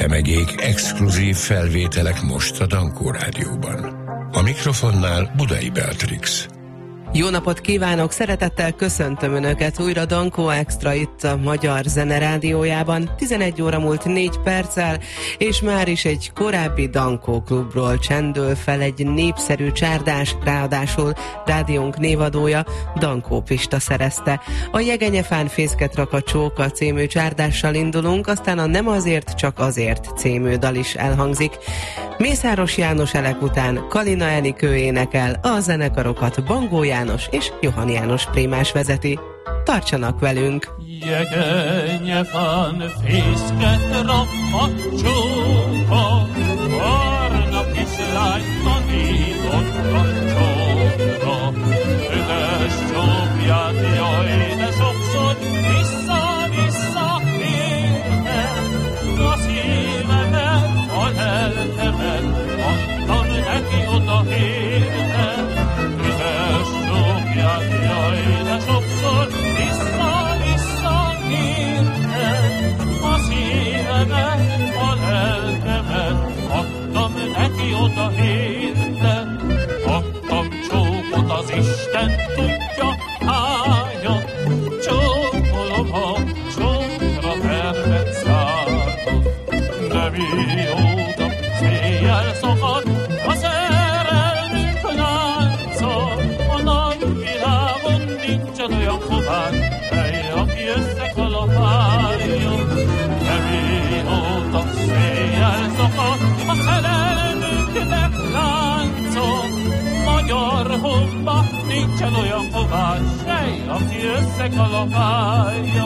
Csemegék, exkluzív felvételek most a Dankó Rádióban. A mikrofonnál Budai Beatrix. Jó napot kívánok! Szeretettel köszöntöm Önöket újra Dankó Extra itt a Magyar Zene Rádiójában. 11 óra múlt 4 perccel, és már is egy korábbi Dankó klubról csendül fel egy népszerű csárdás, ráadásul rádiónk névadója Dankó Pista szerezte. A Jegenyefán fészket rak a csóka című csárdással indulunk, aztán a Nem azért, csak azért című dal is elhangzik. Mészáros János elek után Kalina Enikő énekel, a zenekarokat Bangó János és Johan János Prémás vezeti. Tartsanak velünk! Jegenyefán fészket rak a csóka, barna kislány tanított a csókra. Üdes csókját, jaj, de sokszor vissza-vissza kértem, a szívemet, a lelkemet, adtam neki oda értem. Üdes csókját, jaj, de sokszor vissza-vissza kértem, a szívemet, a lelkemet, adtam neki oda értem. Adtam csókot, az Isten tudja, hányan, csókolom a csókra termet szálltok. De mióta széjjel szakad a szerelmünk lánca, a nagyvilágon nincsen olyan fogány, hely, aki összekalapálja. De mióta széjjel szakad a szerelmünknek lánca, magyar honba nincsen olyan fogány, hely, aki összekalapálja.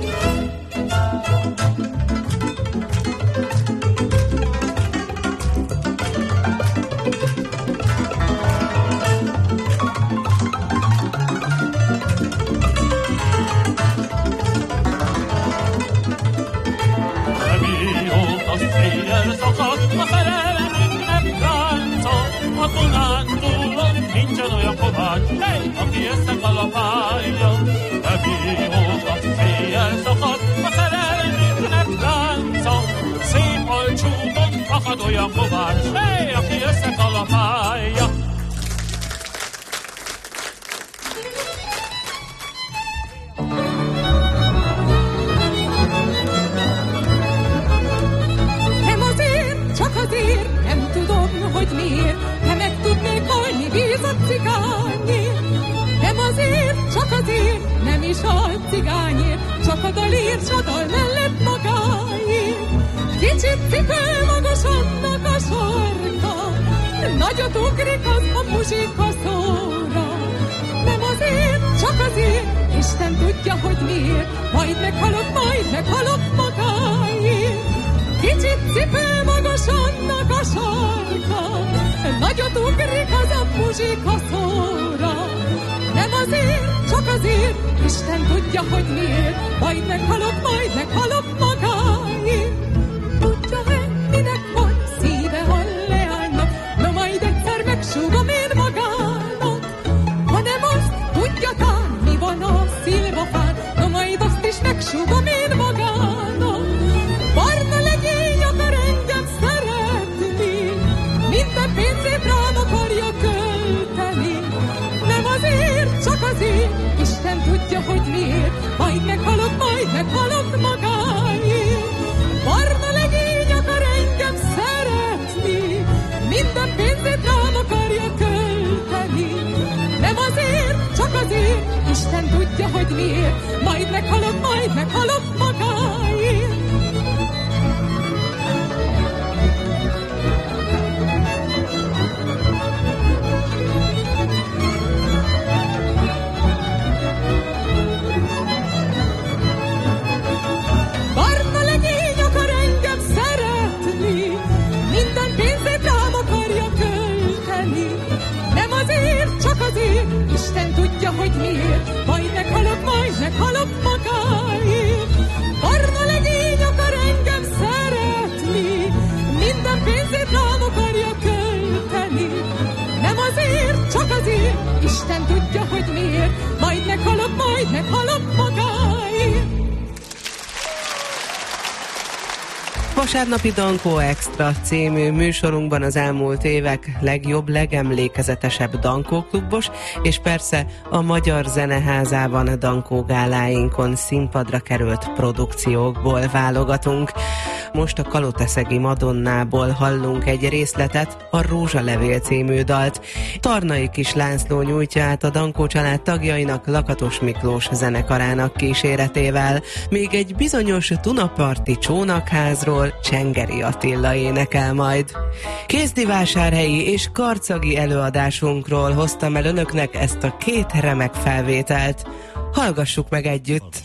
A szerelmünknek lánca, a Dunántúlon nincsen olyan kovács, hely, aki összekalapálja. De mióta széjjel szakad a szerelmünknek lánca, szép alcsúton akad olyan kovács, hely, aki összekalapálja. Nem tudom, hogy miért, ha meg tudnék halni vízat cigányért. Nem azért, csak azért, nem is a cigányért, csak a dalért, s a dal mellett magáért. Kicsit cipő magas annak a sarka, nagyot ugrik az a muzsika szóra. Nem azért, csak azért, Isten tudja, hogy miért, majd meghalok magáért. Kicsit cipő magas annak a sarka, nagyot ugrik az a muzsika szóra. Nem azért, csak azért, Isten tudja, hogy miért, majd meghalok magáért. Tudja-e, minek van szíve a leánynak, na majd egyszer megsúgom én magának. Hanem azt tudja tán, mi van a szilvafán, na majd azt is megsúgom én magának. Barna legény akar engem szeretni, minden pénzét rám akarja költeni. Nem azért, csak azért, Isten tudja, hogy miért, majd meghalok magáért. Barna legény akar engem szeretni, minden pénzét rám akarja költeni. Nem azért, csak azért, Isten tudja, hogy miért, majd meghalok magáért. Isten tudja, hogy miért, majd meghalok magáért. Barna legény akar engem szeretni, minden pénzét rám akarja költeni. Nem azért, csak azért, Isten tudja, hogy miért, majd meghalok magáért. Vasárnapi Dankó Extra című műsorunkban az elmúlt évek legjobb, legemlékezetesebb dankóklubos, és persze a Magyar Zeneházában a dankógáláinkon színpadra került produkciókból válogatunk. Most a Kalotaszegi Madonnából hallunk egy részletet, a Rózsalevél című dalt. Tarnai Kis László nyújtja át a Dankó család tagjainak Lakatos Miklós zenekarának kíséretével. Még egy bizonyos Tunaparti csónakházról Csengeri Attila énekel majd. Kézdivásárhelyi és karcagi előadásunkról hoztam el önöknek ezt a két remek felvételt. Hallgassuk meg együtt!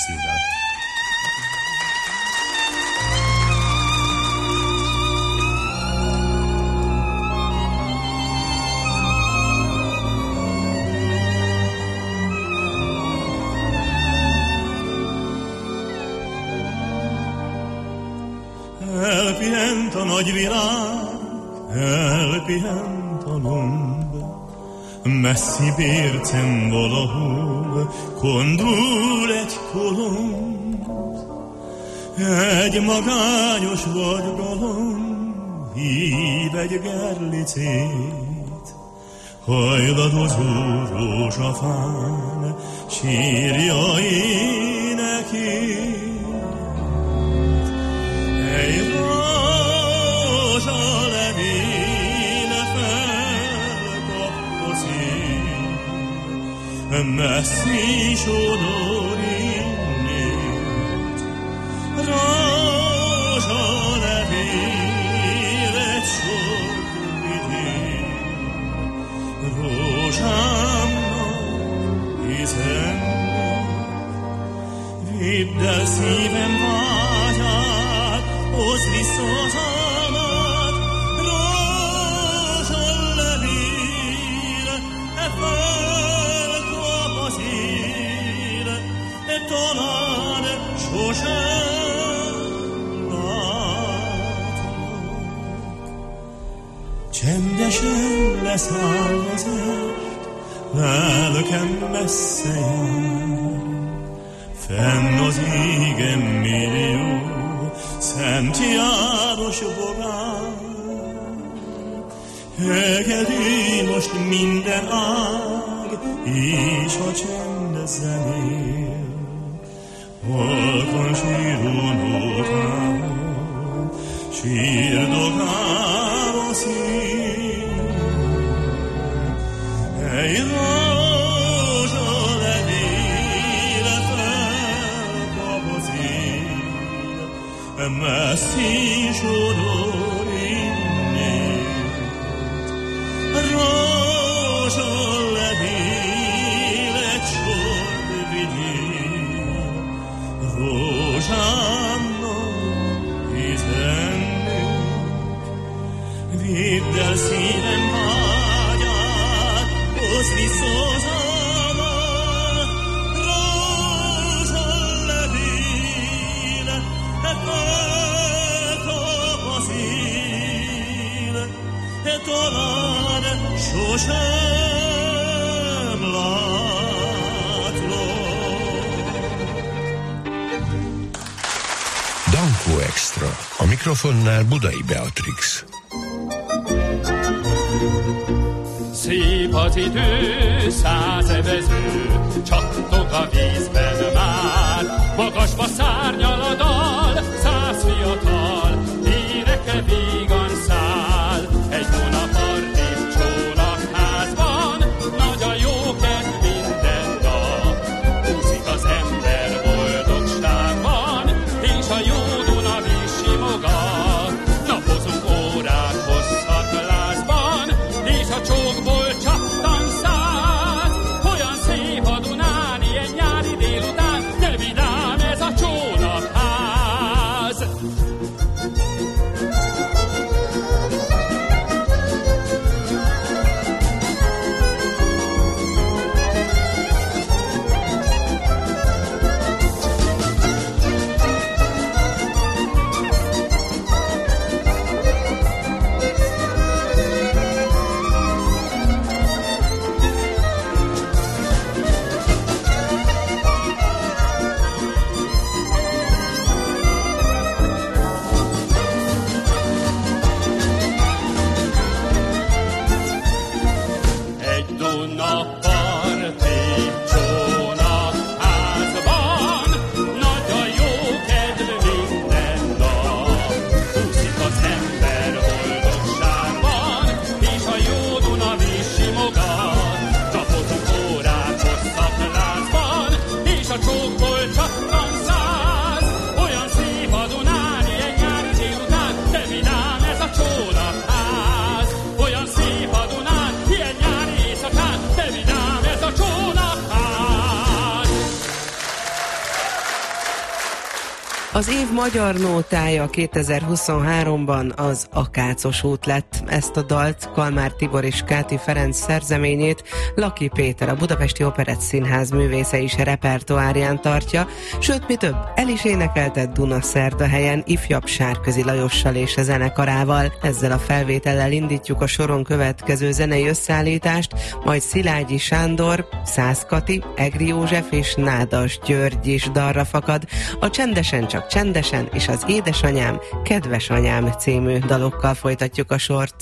Elpihent a nagyvilág, elpihent a lomb, messzi bércen valahol kondul egy kolomb. Egy magányos vadgalom hív egy gerlicét, hajladozó rózsafán sírja énekét. Egy rózsalevél felkapkozik, messzi sodor innét. Rózsalevél egy sort vigyél, rózsámnak üzennek. Vidd el szívem vágyát, hozd vissza az álmat, rózsalevél, felkap az él, talán sosem látlak. Csendesen leszáll az est, lelkem messze jár, fenn az égen millió Szent János bogár. Hegedű most minden ág, és a csend zenél. Halkan síró nótával, sírdogál a szív. Egy rózsalevél felkap az él, messzi sodor innét. Rózsalevél egy sort vigyél, rózsámnak üzennék. Vidd el szívem vágyát, hozd vissza az álmat, rózsalevél, felkap az él, talán sosem látlak. Dankó Extra. A mikrofonnál Budai Beatrix. Szép az idő, százevező, csattog a vízben már. Magasba szárnyal a dal, 100 fiatal, éneke vígan száll. Egy Tunaparti csónakházban, nagy a jókedv minden nap. Úszik az ember boldogságban, és a jó Duna víz simogat. Napozunk órák hosszat lázban, és a csókból csattan száz. Olyan szép a Dunán, ilyen nyári délután, de vidám ez a csónakház. Az év magyar nótája 2023-ban az Akácos út lett. Ezt a dalt Kalmár Tibor és Káti Ferenc szerzeményét Laki Péter, a Budapesti Operett Színház művésze is repertoárján tartja, sőt, mi több, el is énekeltett Dunaszerdahelyen ifjabb Sárközi Lajossal és a zenekarával. Ezzel a felvétellel indítjuk a soron következő zenei összeállítást, majd Szilágyi Sándor, Szász Kati, Egri József és Nádas György is dalra fakad. A Csendesen csak csendesen és az Édesanyám, Kedves anyám című dalokkal folytatjuk a sort.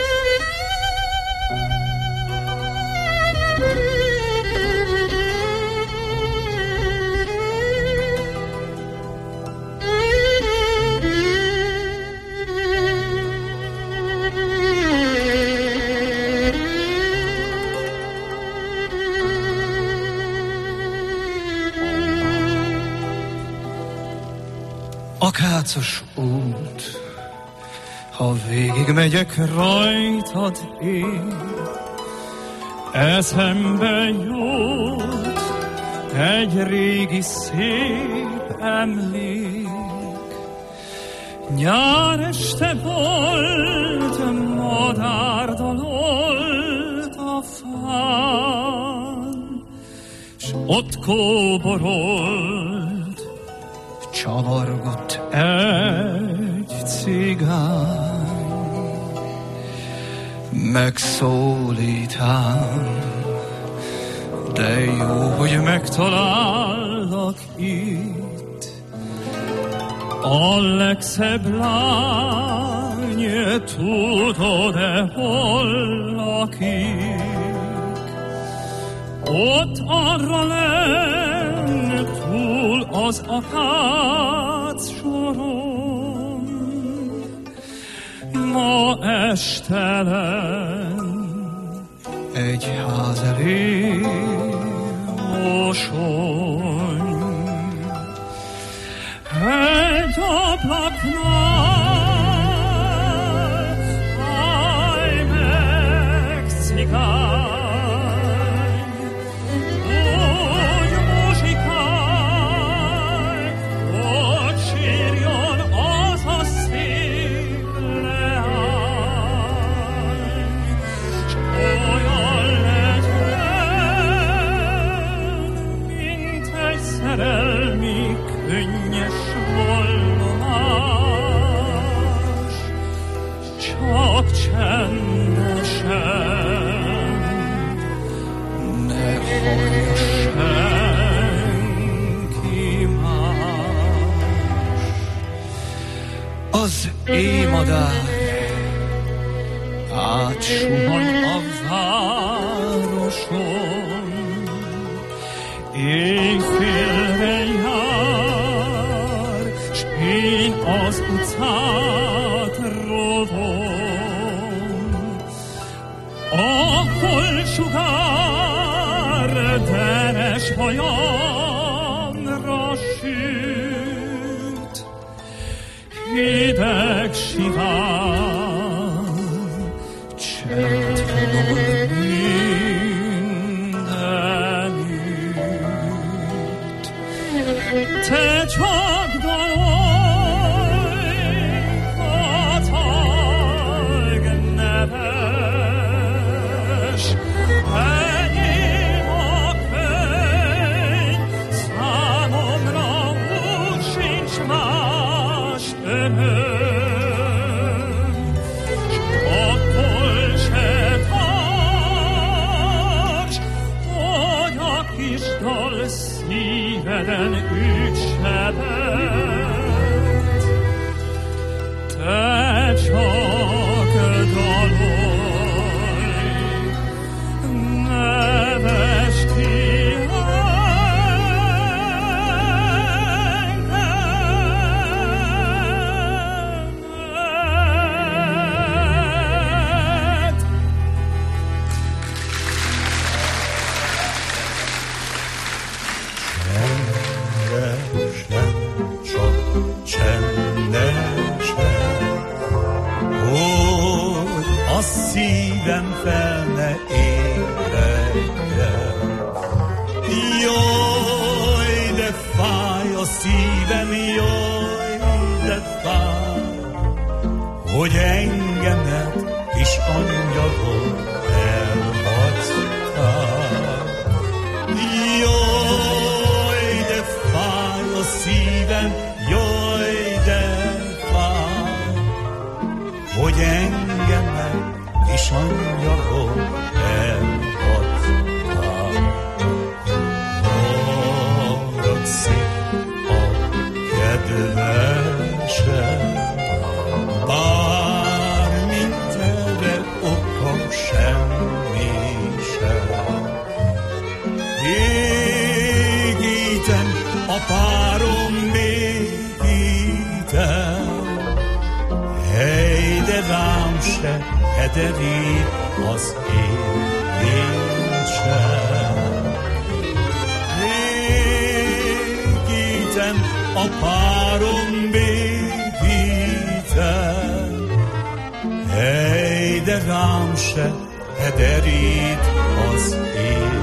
Akácos út, ha végig megyek rajtad én, eszembe jut egy régi szép emlék. Nyár este volt, madár dalolt a fán, s ott kóborolt, csavargott egy cigány. Megszólítám, de jó, hogy megtalállak itt. A legszebb lány, tudod-e, hol lakik? Ott arra lenn, túl az akác soron, ma estelen egy ház elé mosoly. Egy ablaknál állj meg, cigány, szerelmi könnyes vallomás, csak csendesen, ne hallja senki más. Az éjmadár átsuhan a városon, éjfélre jár, s én az utcát rovom. A holsugár deres hajamra süt, hideg sivár, csend fogod mindenütt. Te csak dalolj, kacag neves, enyém a könyv, számomra úgy sincs más öröm, s attól se tarts, hogy a kis dal szíveden üt sebet. Te csak dalolj, neves ki szívem fel ne ébredjen. Jaj, de fáj a szívem, jaj, hogy engemet kis angyalom elhagytál. Jaj, de fáj a szívem, jaj, de fáj, hogy engemet kis angyalom elhagytál. Haragszik a kedvesem, bármint erre oka semmi sem. Égítem a párom, békítem, hely, de rám se hederít az én sem. Égítem a párom, békítem, hely, de rám se hederít az én.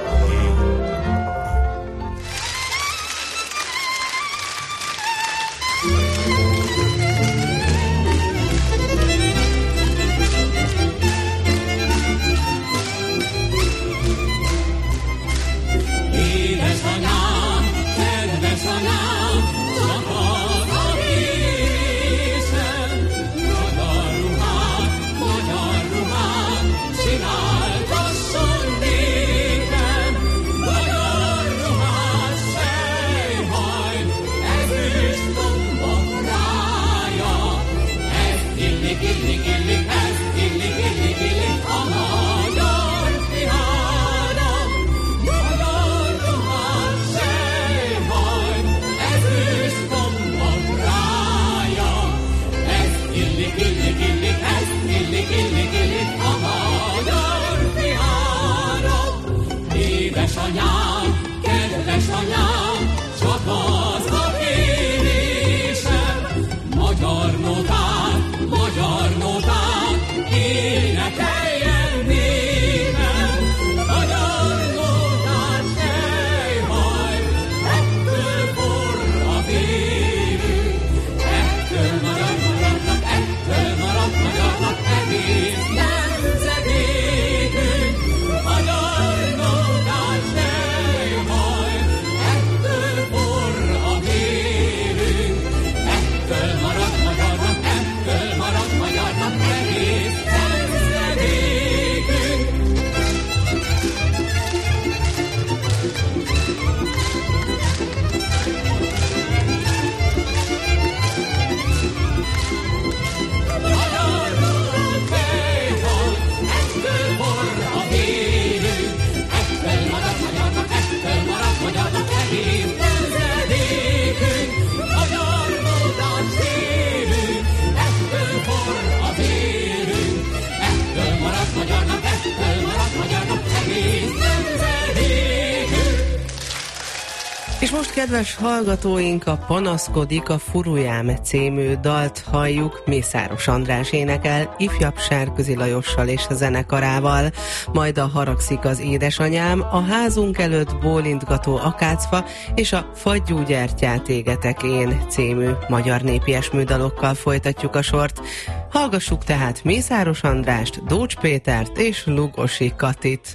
És most, kedves hallgatóink, a Panaszkodik a Furujám című dalt halljuk. Mészáros András énekel ifjabb Sárközi Lajossal és a zenekarával, majd a Haragszik az édesanyám, a házunk előtt bólintgató akácfa és a Fagyú gyertyát égetek én című magyar népies műdalokkal folytatjuk a sort. Hallgassuk tehát Mészáros Andrást, Dócs Pétert és Lugosi Katit.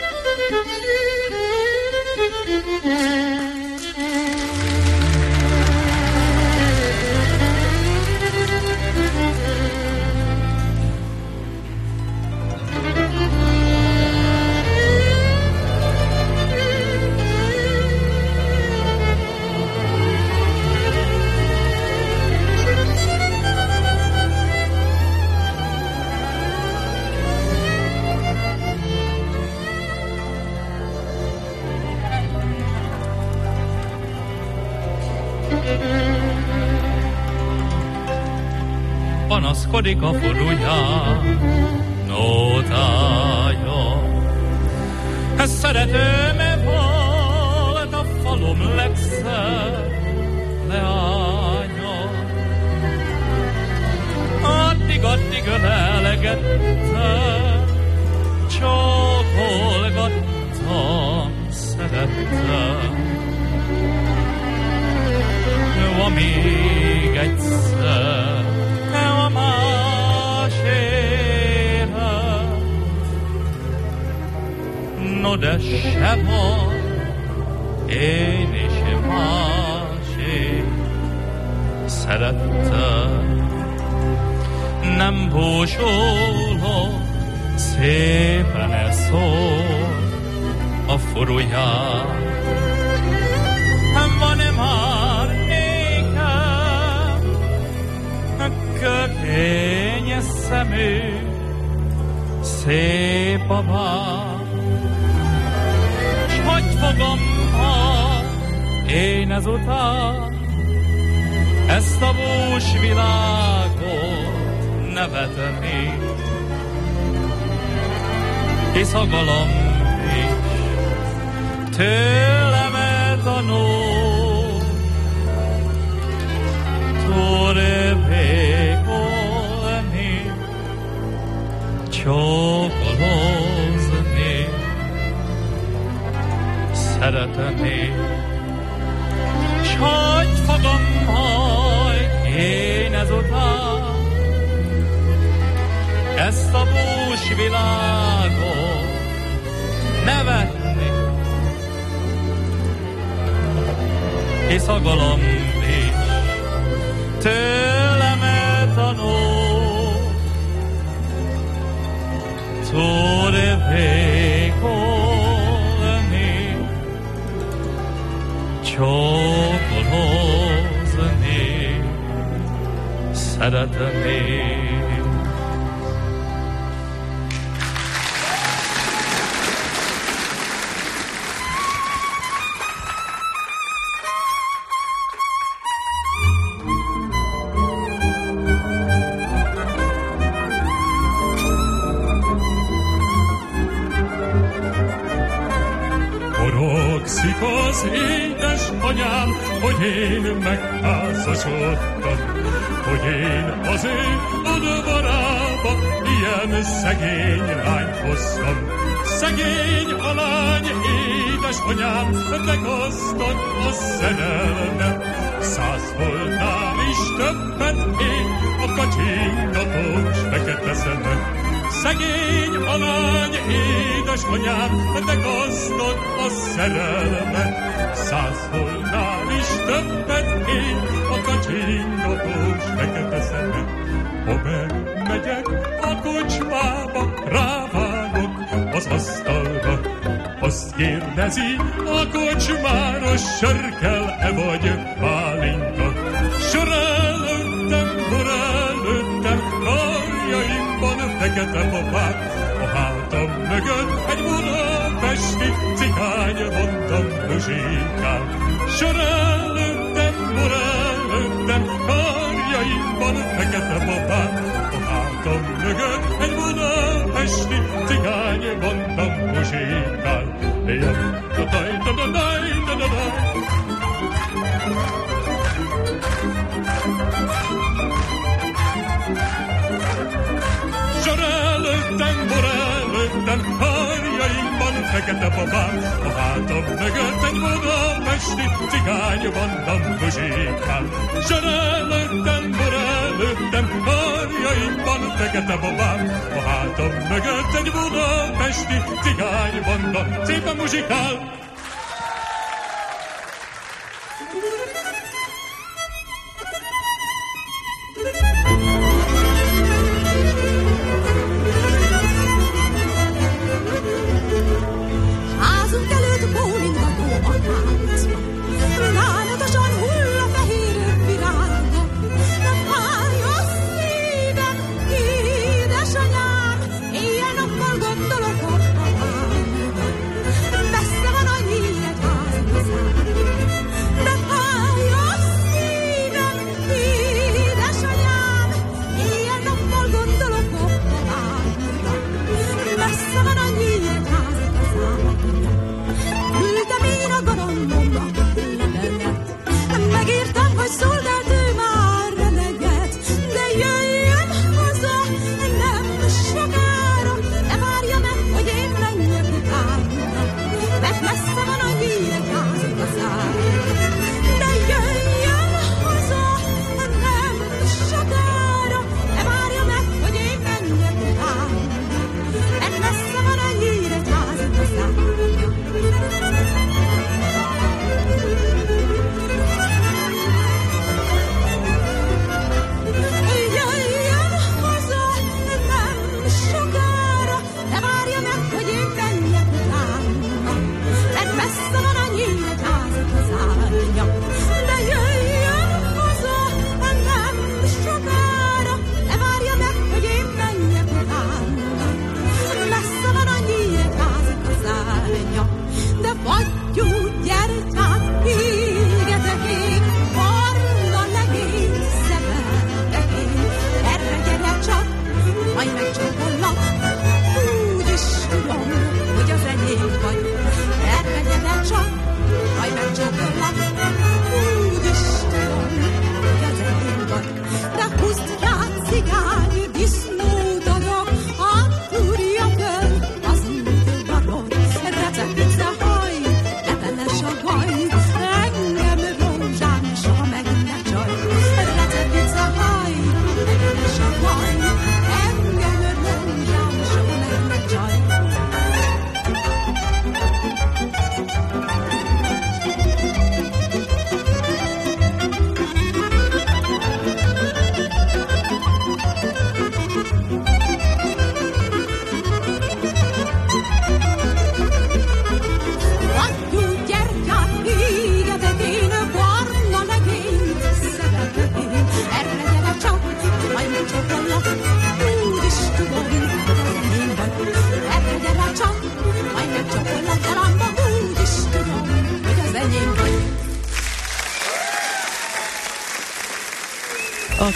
Panaszkodik a Furujám nótája. Ez szeretőm volt a falum legszebb leánya. Addig ölelgettem, csókolgattam, szerettem. Van még egyszer, van már de se baj, én is másik szerettem. Nem búsulok, szépen elszól a furuját. Van-e már nékem kötény szemű, szép a bár? S hogy fogom, ha én ezután ezt a búsvilágot nevetni, hisz a galamb is tőlem eltanul, túl végolni, csókolózni, szeretni. S hogy fogom majd én ezután ezt a búsvilágot nevetni, hisz a galamb is tőlem eltanul, túl végolni, csókolózni, szeretni. Az édesanyám, hogy én megházasodtam, hogy én az ő udvarába ilyen szegény lányt hoztam. Szegény a lány, édesanyám, megosztott a szerelmet. 100 voltnál is többet én a kacsingatós fekete szemet. Szegény a lány, édesanyám, megosztott a szerelmet. 100 voltnál is többet én a kacsingatós fekete szemet. Ha bemegyek a kocsmába, rávágok az asztalra, azt kérdezi a kocsmáros, sör kell-e vagy pálinka. Sör előttem, bor előttem, karjaimban fekete babák, a hátam mögött egy budapesti cigány, mondtam muzsikál. Sör előttem, bor előttem, karjaimban fekete babák, a hátam mögött egy budapesti cigány, mondtam muzsikál. Sor előttem, bor előttem, karjaimban fekete babám, a hátam mögött egy budapesti cigány, mondtam muzsikál. Sor előttem, bor előttem, karjaimban fekete babám, a hátam mögött egy budapesti cigány, mondtam szépen muzsikál. Házunk előtt bólingató a táncba, lánatosan hull a fehér virága. Várja a szívem, édesanyám, éjjel-nappal gondolok a apámra. Messze van a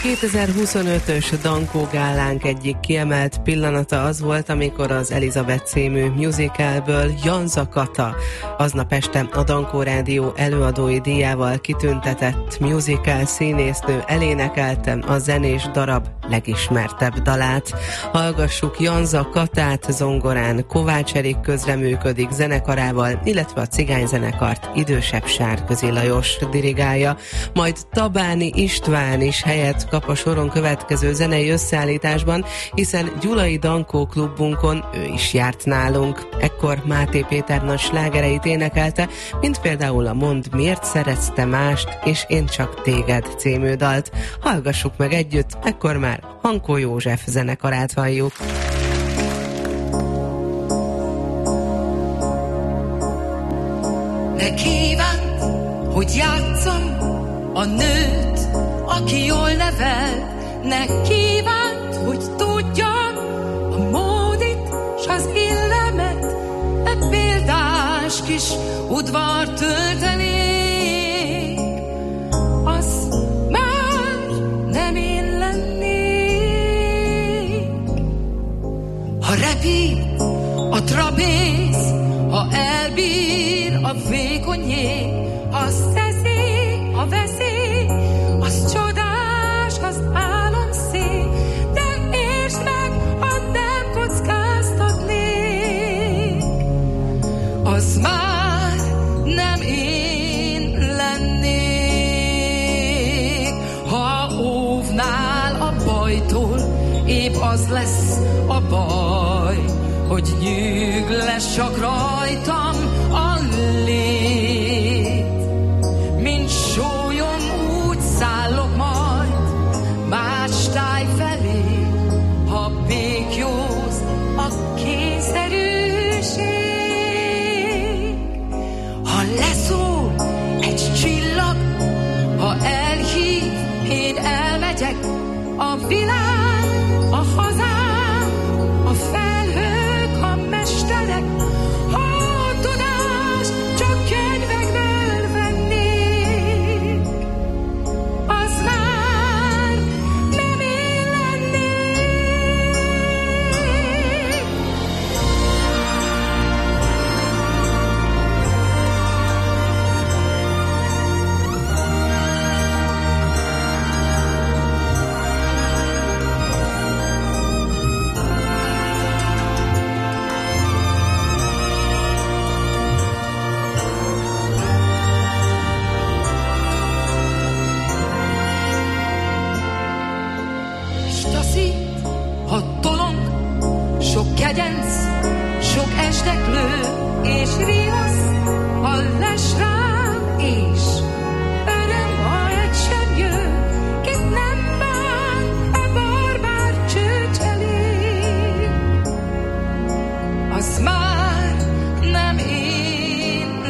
2025-ös Dankó gálánk egyik kiemelt pillanata az volt, amikor az Elizabeth című musicalből Janza Kata aznap este a Dankó Rádió előadói díjával kitüntetett musical színésznő elénekelte a zenés darab legismertebb dalát. Hallgassuk Janza Katát, zongorán Kovács Erik közreműködik zenekarával, illetve a cigányzenekart idősebb Sárközi Lajos dirigálja, majd Tabáni István is helyet kap a soron következő zenei összeállításban, hiszen Gyulai Dankó klubunkon ő is járt nálunk. Ekkor Máté Péter nagy slágereit énekelte, mint például a Mondd, miért szeretsz te mást, és Én csak téged című dalt. Hallgassuk meg együtt, ekkor már Hankó József zenekarát halljuk. Ne kívánt, hogy játszom a nőt, aki jól nevel, ne kívánt, hogy tudjam a módit s az illemet, ne példás kis udvar töltenék, az már nem én lennék. Ha repít a trapéz, ha elbír a vékony jég, ha szeszély, ha veszély, az csodás, az álomszék, de értsd meg, ha nem kockáztatnék, az már nem én lennék. Ha óvnál a bajtól, épp az lesz a baj, hogy nyügless csak rajtam a lét. Mint sólyom úgy szállok majd más táj felé, ha békjóz a kényszerűség. Ha leszól egy csillag, ha elhív, én elmegyek, a világ, a hazám, a felhők, a mesterek, ha a tudás csak könyvekből vennék, az már nem én lennék. Kegyenc, sok esdeklő és rivasz, ha les rám és öröm, ha egy sem jön, kit nem bán a barbár csőcselé, az már nem én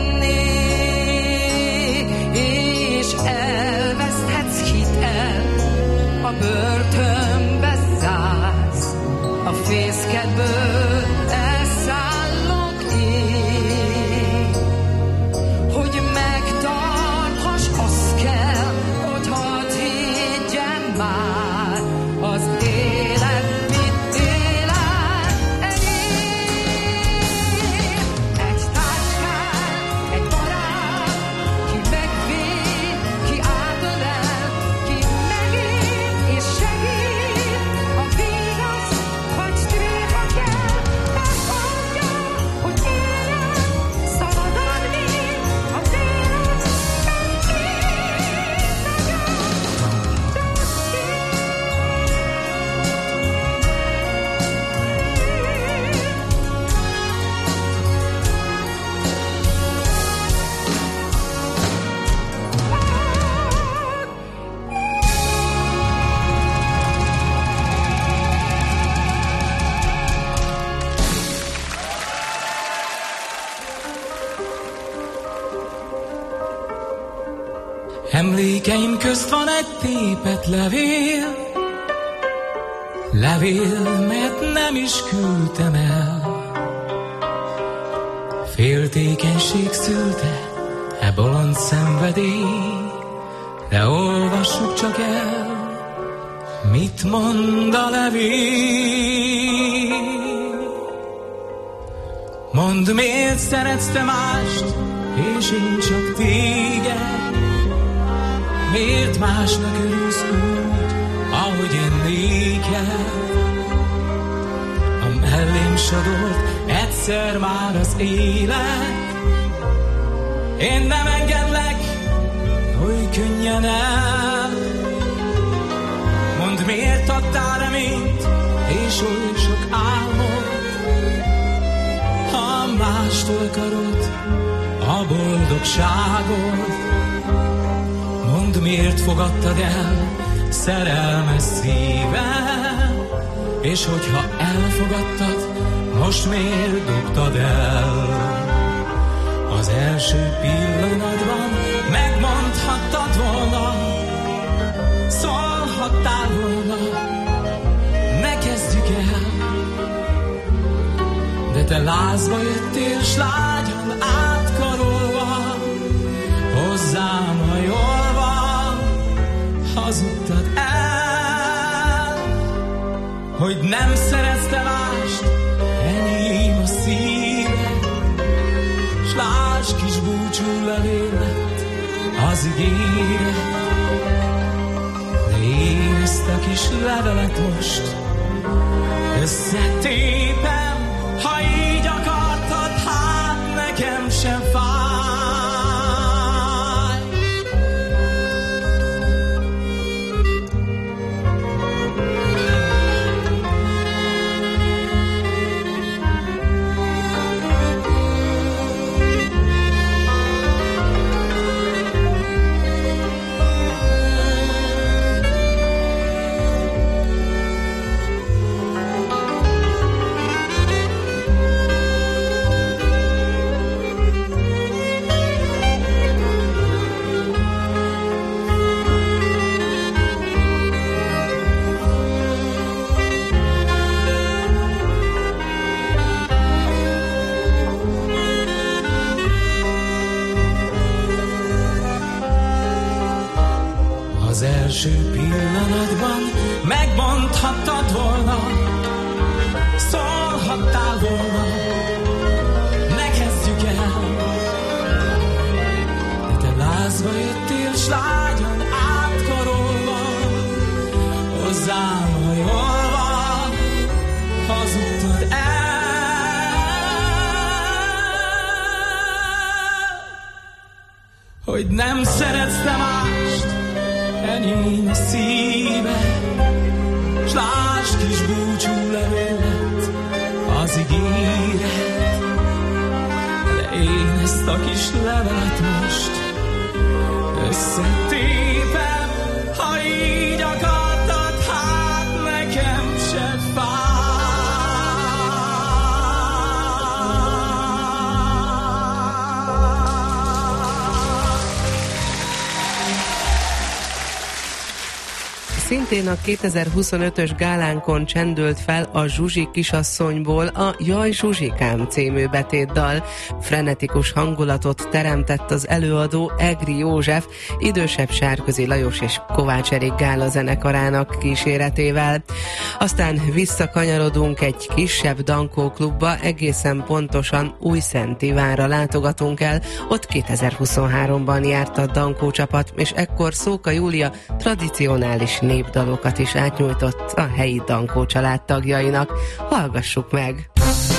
lennék, és elveszthetsz hitel a börtönbe zársz, a fészkedből elszállok én, hogy megtarthass, az kell, hogy hadd higgyem már, az élet mit él át enyém. Egy táskát, egy barát, ki megvéd, ki átölel, ki megél és segít, a vigasz vagy tréfa kell, de mondja, hogy éljen szabadon még, a télet Emlékeim közt van egy tépet levél, mert nem is küldtem el. Féltékenység szülte e bolond szenvedély, de olvassuk csak el. mit mond a levél? Mondd, miért szeretsz te mást, és én csak téged? Miért másnak örülsz úgy, ahogy én néked? A mellém sadolt egyszer már az élet. Én nem engedlek, hogy könnyen el. Mondd, miért adtál reményt, és oly sok álmot, ha mástól akarod a boldogságot. Mondd, miért fogadtad el szerelmes szívem, és hogyha elfogadtad, most miért dobtad el? Az első pillanatban megmondhattad volna, szólhattál volna, ne kezdjük el. De te lázba jöttél, s lágyan átkarolva, hozzám hajolva, hazudtad el, hogy nem szeretsz te mást, enyém a szíved, s lásd, kis búcsú levélet az ígéret. De én ezt a kis levelet most összetépem, ha így akartad, hát nekem sem fáj. Az első pillanatban megmondhattad volna, szólhattál volna, ne kezdjük el. De te lázba jöttél, s lágyan átkarolva, hozzám hajolva, hazudtad el, hogy nem szeretsz te mást, enyém a szíve, s lásd, kis búcsú levélet az ígéret. De én ezt a kis levelet most összetépem, ha így akartad, hát nekem se fáj. Szintén a 2025-ös gálánkon csendült fel a Zsuzsi kisasszonyból a Jaj Zsuzsikám című betétdal. Frenetikus hangulatot teremtett az előadó Egri József, idősebb Sárközi Lajos és Kovács Erik gála zenekarának kíséretével. Aztán visszakanyarodunk egy kisebb dankóklubba, egészen pontosan Újszent Ivánra látogatunk el. Ott 2023-ban járt a dankó csapat, és ekkor Szóka Júlia tradicionális népdalokat is átnyújtott a helyi dankó család tagjainak. Hallgassuk meg!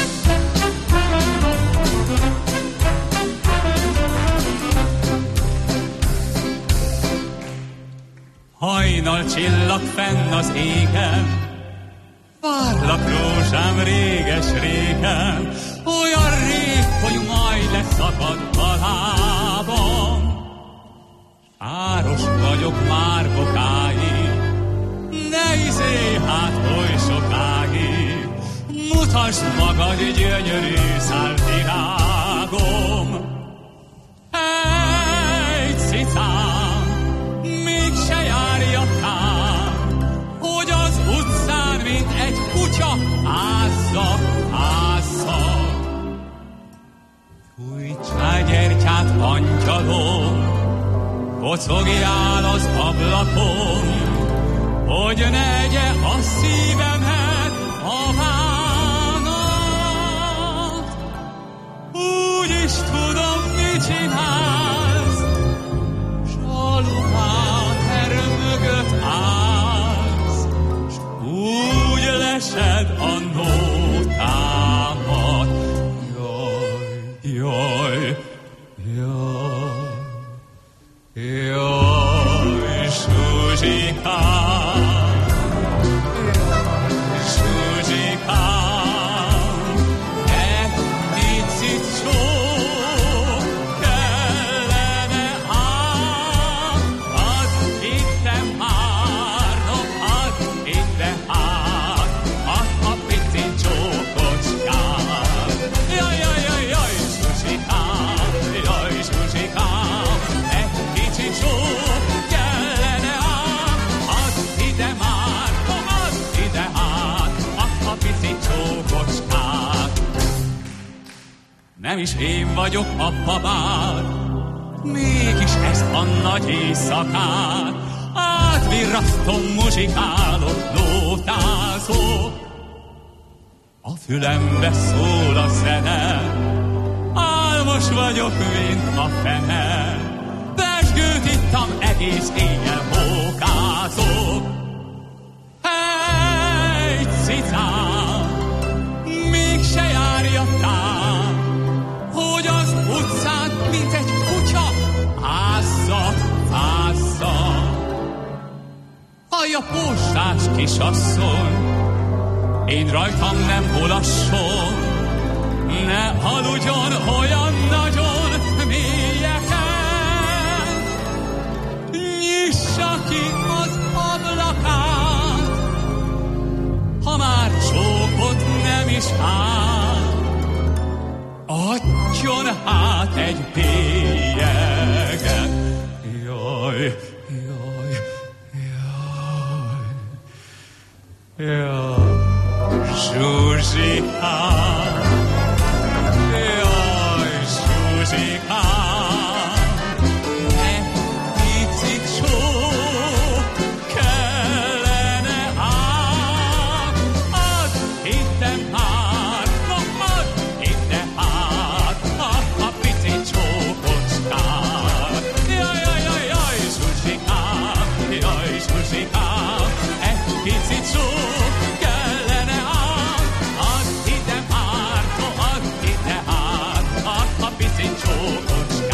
Hajnal csillag fenn az égen, várlak rózsám réges-régen, olyan rég, hogy majd leszakad a lábam. Áros vagyok már bokáig, ne izélj hát oly sokáig, mutasd magad gyönyörű szált virágom. Hey, cicám, mégse járjatám, hogy az utcán, mint egy kutya, ázza. Fújtsál gyertyát, angyalom, kocogjál az ablakon, hogy negye a szívemet a bánat. Úgy is tudom, mit csinálsz, zsaluháter mögött állsz, s úgy lesed a nótámat. Jaj, jaj, jaj, Zsuzsikám, Zsuzsikám, egy picit csók kellene ám, az hittem már, no, az hitte át, az a picit csókocskám. Jaj, jaj, jaj, jaj, Zsuzsikám, jaj, Zsuzsikám, egy kicsit csók kellene ám, az ide már, no, az ide át, az a picit csókocskám. Nem is én vagyok apa bár, mégis ezt a nagy éjszakát átvirrasztom, muzsikálok, nótázok. A fülembe szól a zene, álmos vagyok, mint a fene. Pezsgőt ittam, egész éjjel mókázok. Hey, cicám, mégse járja tám, hogy az utcán, mint egy kutya, ázza, ázza. Hallja, postás kisasszony, én rajtam nem mulasson, ne aludjon olyan nagyon mélyeken. Nyissa ki az ablakát, ha már csókot nem is áll. Adjon hát egy bélyeget. Jaj, jaj, jaj, jaj. Zsuzsikám, jaj, Zsuzsikám, egy picit csók kellene ám, az hittem már, no, az hitte át, a picit csókocskám. Jaj, jaj, jaj, jaj, Zsuzsikám, jaj, Zsuzsikám, egy picit csók kellene ám, az ide már, no, az ide át, a picit csókocskám.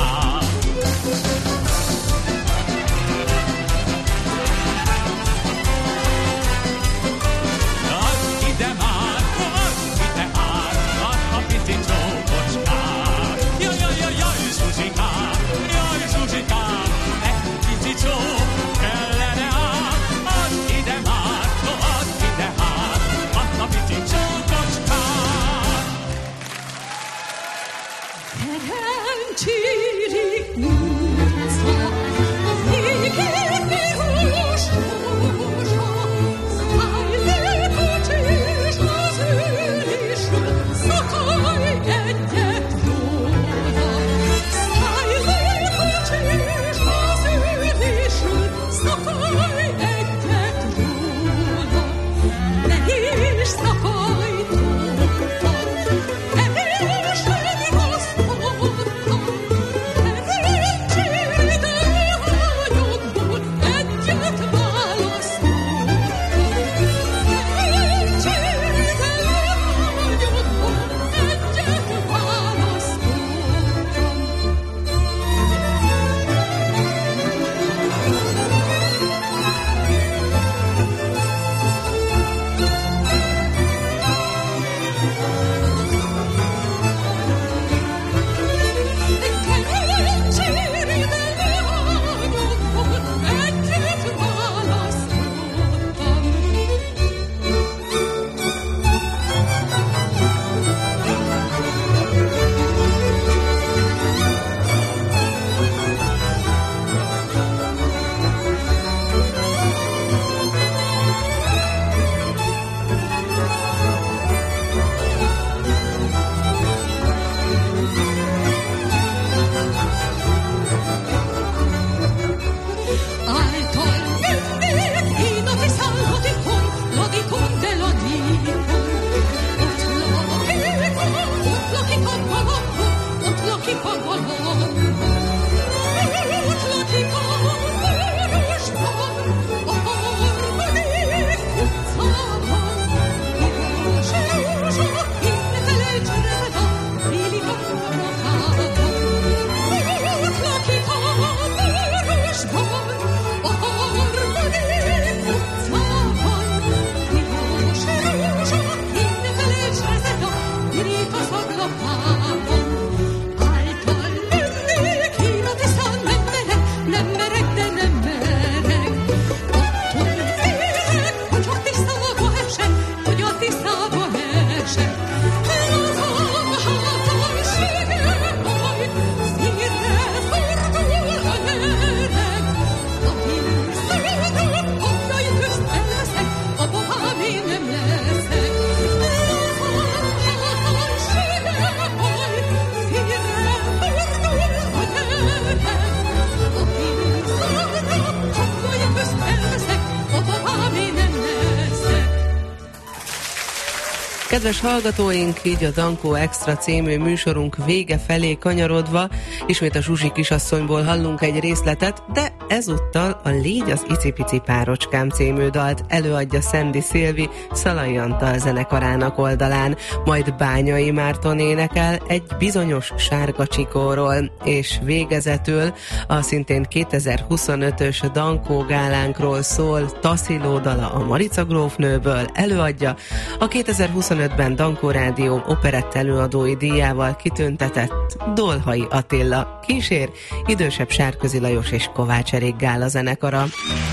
Kedves hallgatóink, így a Dankó Extra című műsorunk vége felé kanyarodva, ismét a Zsuzsi kisasszonyból hallunk egy részletet, de ezúttal a Légy az icipici párocskám című dalt előadja Szendi Szilvi Szalai Antal zenekarának oldalán, majd Bányai Márton énekel egy bizonyos sárga csikóról, és végezetül a szintén 2025-ös Dankó gálánkról szól Tasziló dala a Marica grófnőből előadja a 2025-ben Dankó Rádió operett előadói díjával kitüntetett Dolhai Attila, kísér idősebb Sárközi Lajos és Kovács Erik gála zenekara.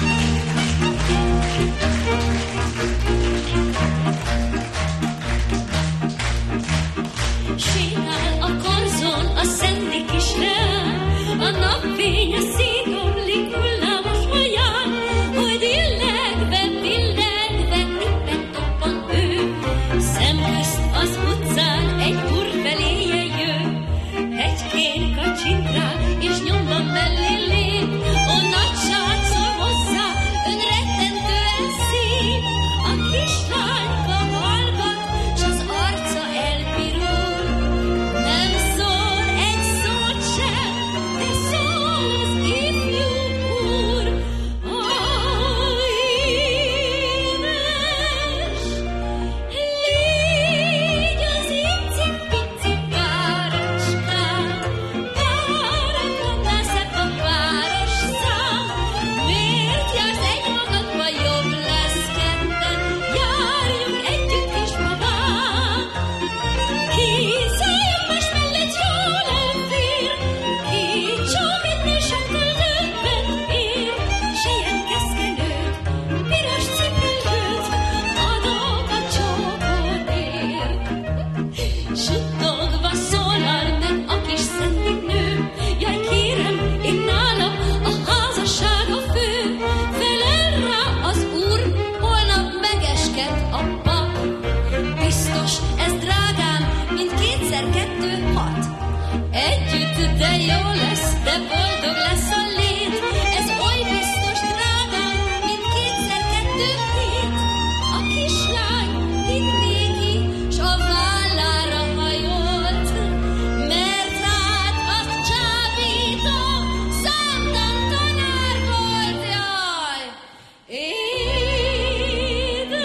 Sétál a karzon a szendi kisre, a napfény a szétomlik hullámos folyán, hogy illegve, éppen toppan ő, szemközt az utcán egy úr feléje jön, hegykén kacsint rá, és nyomban mellé lép, a nagy srác szól hozzá, ön rettentően szép, a kislányka hallgat, s az arca elpirul, nem szól egy szót sem, de szól az ifjú úr. Légy az icipici párocskám, páratlanná szebb a páros szám. Miért jársz egymagadba, jobb lesz ketten, járjunk együtt, kisbabám. Két szájabas mellett jól elfér, két csóvitnél sokkal többet ér. Selyem keszkenőt, piros cipőt, adok a csókodért. Suttogva szólal meg a kis szentnő, jaj kérem, itt nálam a házasság a fő. Felel rá az úr, holnap megesked a pap. Biztos, ez drágám, mint 2x2 6. Együtt, de jó lesz, de boldog lesz a lét. Ez oly biztos, drágám, mint 2x2 7. A kislány hitt néki, s a vállára hajolt, mert hát az csábító számtan tanár volt, jaj. Édes,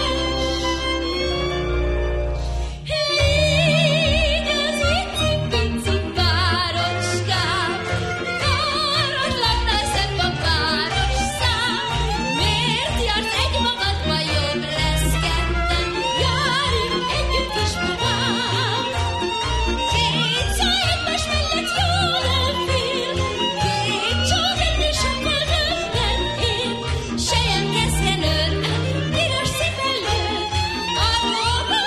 légy az icipici párocskám, páratlanná szebb a páros szám. Miért jársz egymagadba, jobb lesz ketten, járjunk együtt, kisbabám. Két szájadmas mellett jól elfér, két csóvitnél sokkal többen ér. Selyem keszkenőn, piros cipellőn, adok a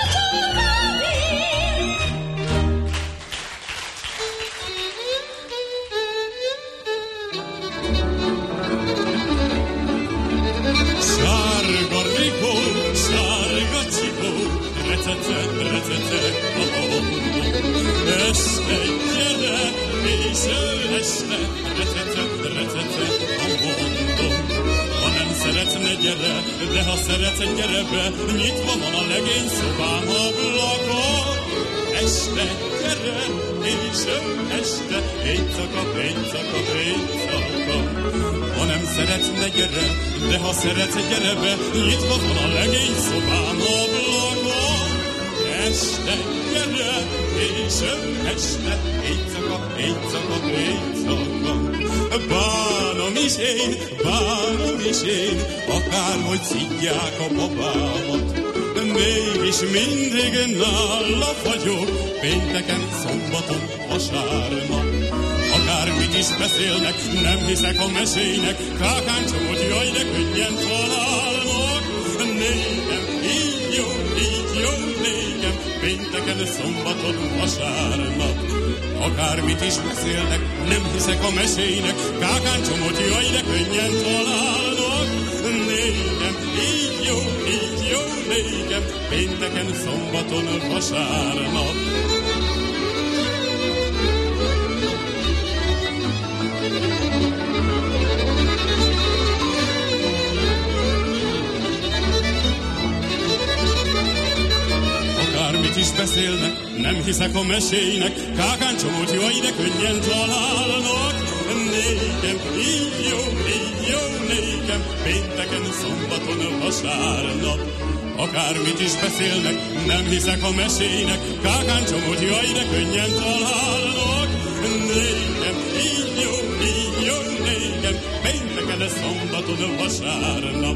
Sárga rikó, sárga cipó, recete, a mondom. Este gyere, és este, recete, a mondom. Ha nem szeretne, gyere, de ha szeret, gyere be, nyitva van a legény szobám ablakon. Este gyere, és este, éjszaka. Ha nem szeretne, gyere, de ha szeret, gyere be, nyitva van a legény szobám ablakon. Este gyere, és este, éjszaka. Bánom is én, akárhogy szidják a babámat. Mégis mindig nála vagyok, pénteken, szombaton, vasárnap. Akármit is beszélnek, nem hiszek a mesének, kákáncsom, hogy jaj, de könnyen találnak. Nékem így jó, nékem, pénteken, szombaton, vasárnap. Akármit is beszélnek, nem hiszek a mesének, kákáncsom, hogy jaj, de könnyen találnak. Nékem így jó, nékem, pénteken, szombaton, vasárnap. is beszélnek, nem hiszek a mesének, kákáncsomót jó, ide könnyen találnak. Nékem, így jó, nékem, pénteken, szombaton, vasárnap. Akármit is beszélnek, nem hiszek a mesének, kákáncsomót jó, ide könnyen találnak. Nékem, így jó, nékem, pénteken, szombaton, vasárnap.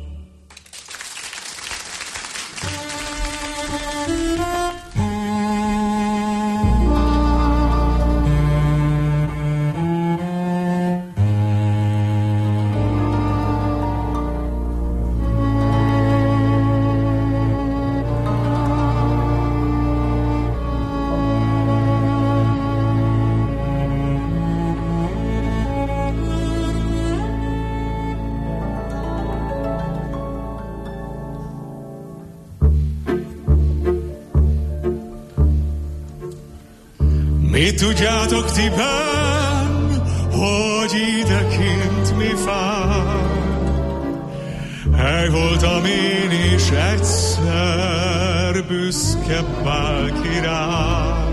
Mi tudjátok ti benn, hogy idekint mi fáj? Hely voltam én is egyszer büszke Pál király.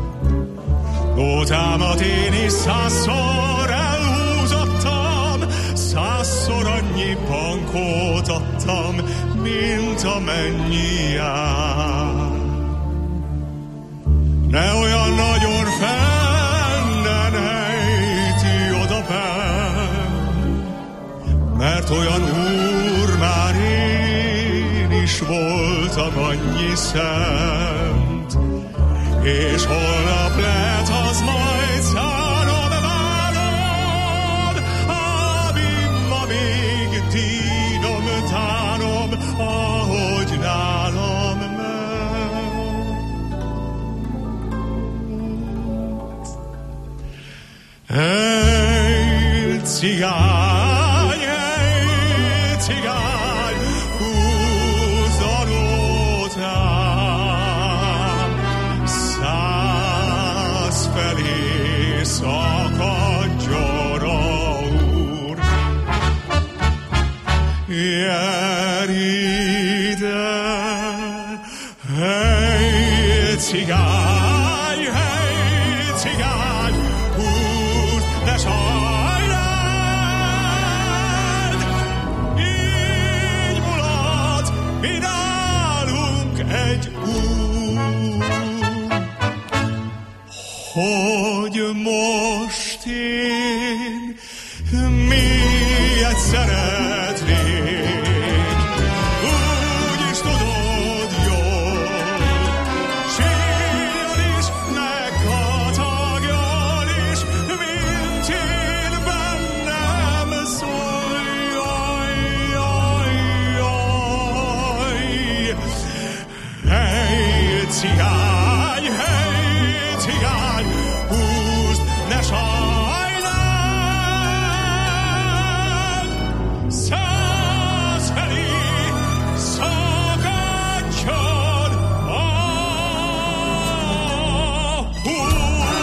Ótámat én is 100-szor elhúzottam, 100-szor annyi bankót adtam, mint amennyi jár. Ne olyan nagyon fennen ejti oda benn, mert olyan úr már én is voltam annyi szent, és holnap lehet az majd szárom várom, amíg ma még dínom tánom, ahogy nálam megy. Hey, cigány, húzd a nótám, 100 felé szakadjon a úr. Jár ide, hey, cigány, húzd, ne sajnáld, így mulat, mi nálunk egy úr, hogy most én miért szeretnék, úgy is tudod jól, sírjon is, meg katagjon is, mint én bennem szól, jaj, jaj, jaj. Hey, cigány, húzd, ne sajnáld, 100 felé szakadjon a úr.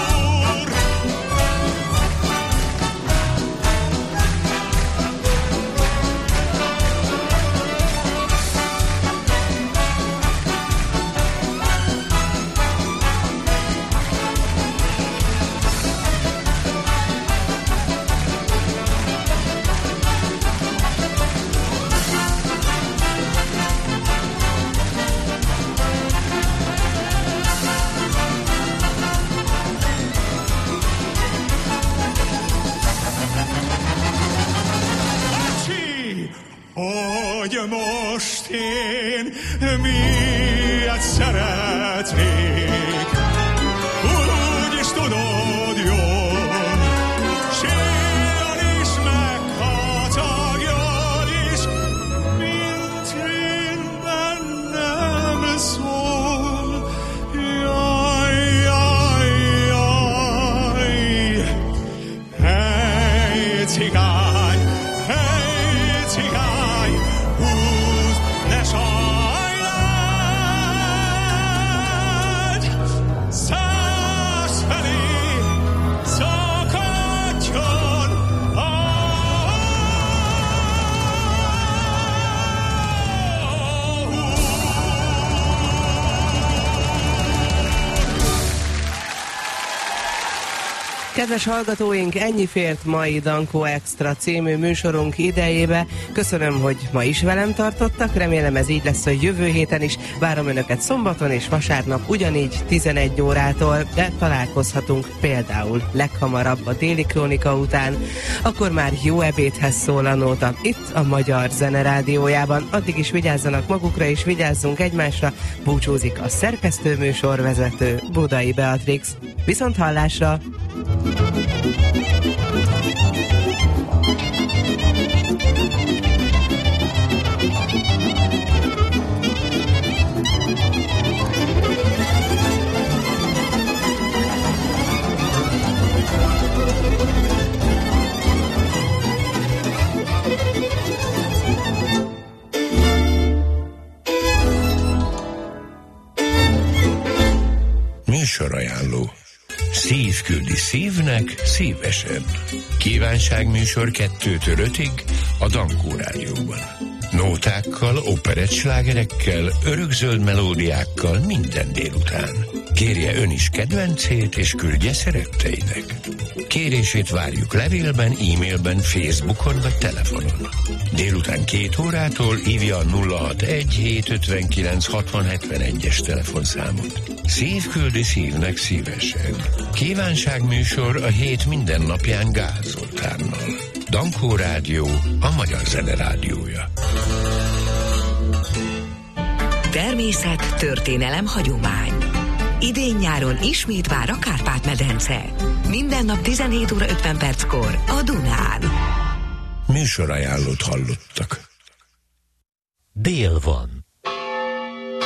Hogy most én miért szeretnék, úgy is tudod jól, sírjon is, meg katagjon is, mint én bennem szól, jaj, jaj, jaj. Hey, cigány, húzd, ne sajnáld, Kedves hallgatóink, ennyi fért mai Dankó Extra című műsorunk idejébe. Köszönöm, hogy ma is velem tartottak, remélem ez így lesz a jövő héten is. Várom Önöket szombaton és vasárnap ugyanígy 11 órától, de találkozhatunk például leghamarabb a Déli Krónika után. Akkor már jó ebédhez szól a nóta itt a Magyar Zene Rádiójában. Addig is vigyázzanak magukra és vigyázzunk egymásra. Búcsúzik a szerkesztő műsorvezető Budai Beatrix. Viszont hallásra! Műsorajánló. Szív küldi szívnek szívesen. Kívánságműsor 2-től 5-ig a Dankó Rádióban. Nótákkal, operettslágerekkel, örökzöld melódiákkal minden délután. Kérje ön is kedvencét és küldje szeretteinek. Kérését várjuk levélben, e-mailben, Facebookon vagy telefonon. Délután 2 órától hívja a 061 759 6071-es telefonszámot. Szív küldi szívnek szívesen. Kívánságműsor a hét minden napján Gál Zoltánnal. Dankó Rádió, a Magyar Zene Rádiója. Természet, történelem, hagyomány. Idén-nyáron ismét vár a Kárpát-medence. Minden nap 17 óra 50 perckor a Dunán. Műsorajánlót hallottak. Dél van.